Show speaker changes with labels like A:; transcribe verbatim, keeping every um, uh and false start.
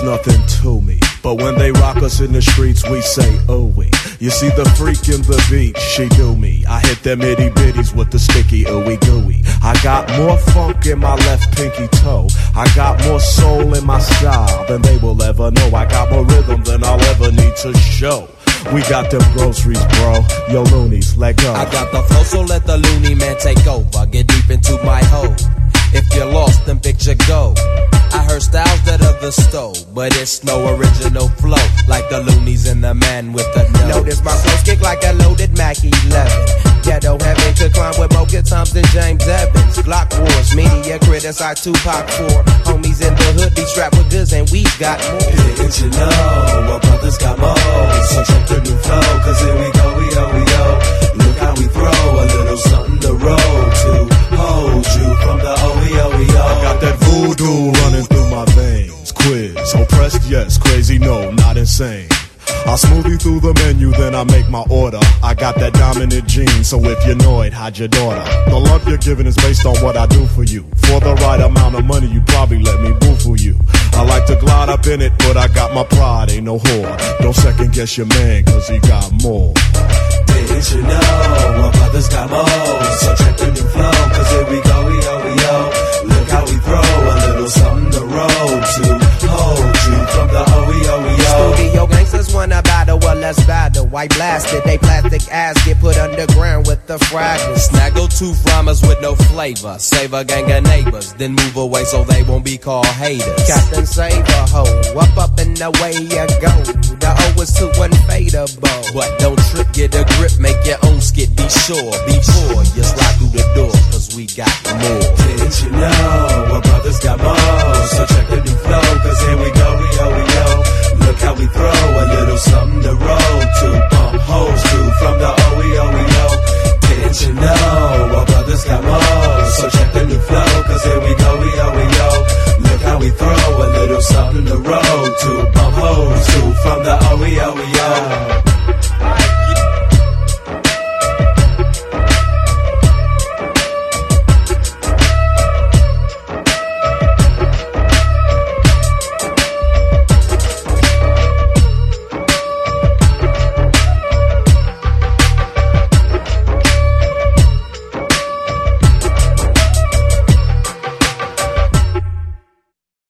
A: nothing to me. But when they rock us in the streets, we say, oh, we. You see the freak in the beat, she do me. I hit them itty bitties with the sticky ooey gooey. I got more funk in my left pinky toe. I got more soul in my style than they will ever know. I got more rhythm than I'll ever need to show. We got them groceries, bro. Yo, loonies, let go.
B: I got the flow, so let the loony man take over. Get deep into my hole. If you're lost, then picture go. I heard styles that others stole, but it's no original flow, like the loonies and the man with the nose.
C: Notice my flows kick like a loaded Mac eleven. Ghetto heaven could climb with more good times than James Evans. Glock wars, media criticize Tupac for homies in the hood be strapped with goods and we got more.
D: Didn't you know our brothers got more? So check the new flow, cause here we go, we go, we go. Look how we throw a little something to roll to hold you from the O E O E O.
A: I got that voodoo running through my veins. Quiz, oppressed, yes, crazy, no, not insane. I smoothie through the menu, then I make my order. I got that dominant gene, so if you're annoyed, hide your daughter. The love you're giving is based on what I do for you. For the right amount of money, you probably let me boo for you. I like to glide up in it, but I got my pride, ain't no whore. Don't second guess your man, cause he got more.
D: Didn't you know our brothers got more? So check the new flow, cause here we go, we go, we go. Look how we throw a little something to roll to hold you from the O E O E O.
C: Studio gangsters wanna battle, well let's battle. White blasted, they plastic ass get put underground with the fragments.
B: Snaggle two rhymers with no flavor. Save a gang of neighbors, then move away so they won't be called haters.
C: Captain Save a hoe, up up and away you go. The O is too unfadable.
B: But don't trip, get a grip, make your own skit, be sure. Before you slide through the door, cause we got more.
D: Didn't you know our brothers got more? So check the new flow, cause here we go, we go, we go. Look how we throw a little something to roll to